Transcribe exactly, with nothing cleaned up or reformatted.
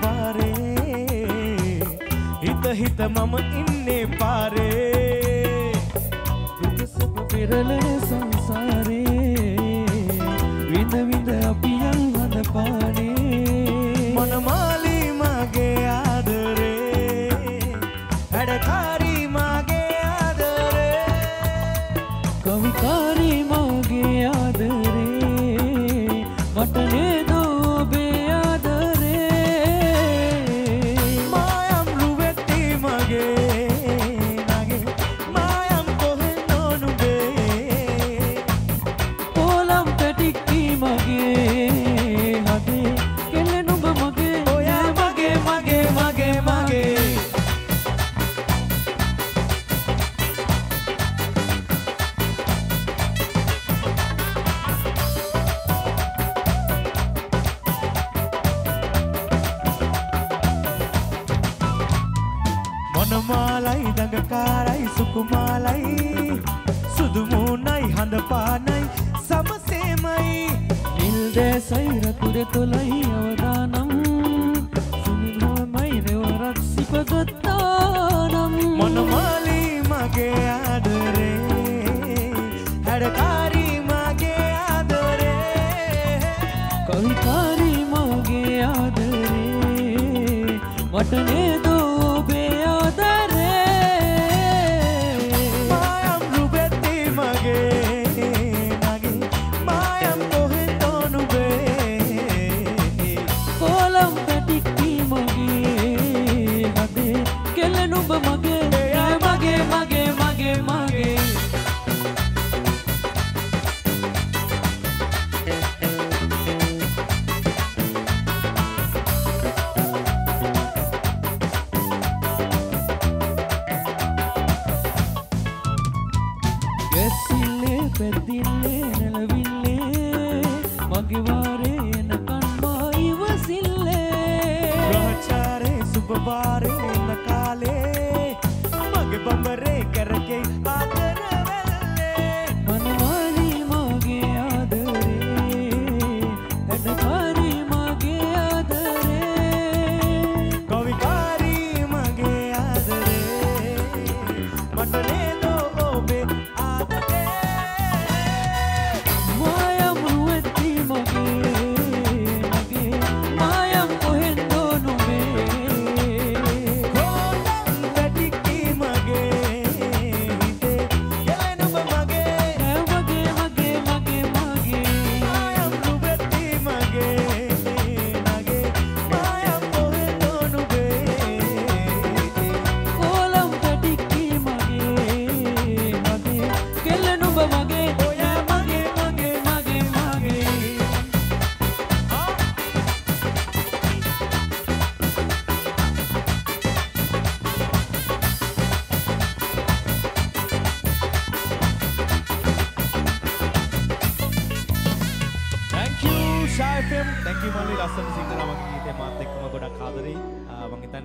වාරේ හිත හිත මම ඉන්නේ පාරේ දුකසප පෙරලන සංසාරේ විඳ විඳ අපි යන් හද පානේ මනමාලි මගේ ආදරේ හැඩකාරී මගේ ආදරේ කවිකාරී මගේ ආදරේ මට නේද ඔබේ ආදරේ මායම් රුවෙtti මගේ නගේ මායම් කොහෙන්ද නුඹේ පොලම් පැටික්කි මගේ හදේ කෙල්ල නුඹ මගේ ඔයා මගේ මගේ මගේ මගේ මොනමාලයි දඟකාරයි සුකුමාලයි සුදු මූණයි හඳ පානයි සමසේමයි නිල් දැසයි රතුර තොලයි අවදානම් සුනිමයි රෙවරක් සිපගත්තානම් මොනමාලි මගේ ආදරේ හැඩකාරී මගේ ආදරේ කවිකාරී මගේ ආදරේ මට නේද ඔබේ මායම් රුවෙtti මගේ නගේ මායම් කොහෙන්ද නුඹේ කොලම් පැටික්කි මගේ හදේ කෙල්ල නුඹ මගේ මගේ මගේ මගේ මගේ ගැසිල්ලේ පැද්දිල්ලේ නැලවිල්ලේ මගේ වාරේ එනකන් මා ඉවසිල්ලේ ග්‍රහචාරේ සුබවාරේ එන කාලේ මගේ බඹරේ කරකේ ආදර වෙල්ලේ මනමාලි මගේ ආදරේ හැඩකාරී මගේ ආදරේ කවිකාරී මගේ ආදරේ මට නේද ඔබේ Shy F M, thank you මල්ලි ලස්සන සිංගරා වගේ ගීතේ මාත් එක්කම ගොඩක් ආදරෙයි. මම හිතන්නේ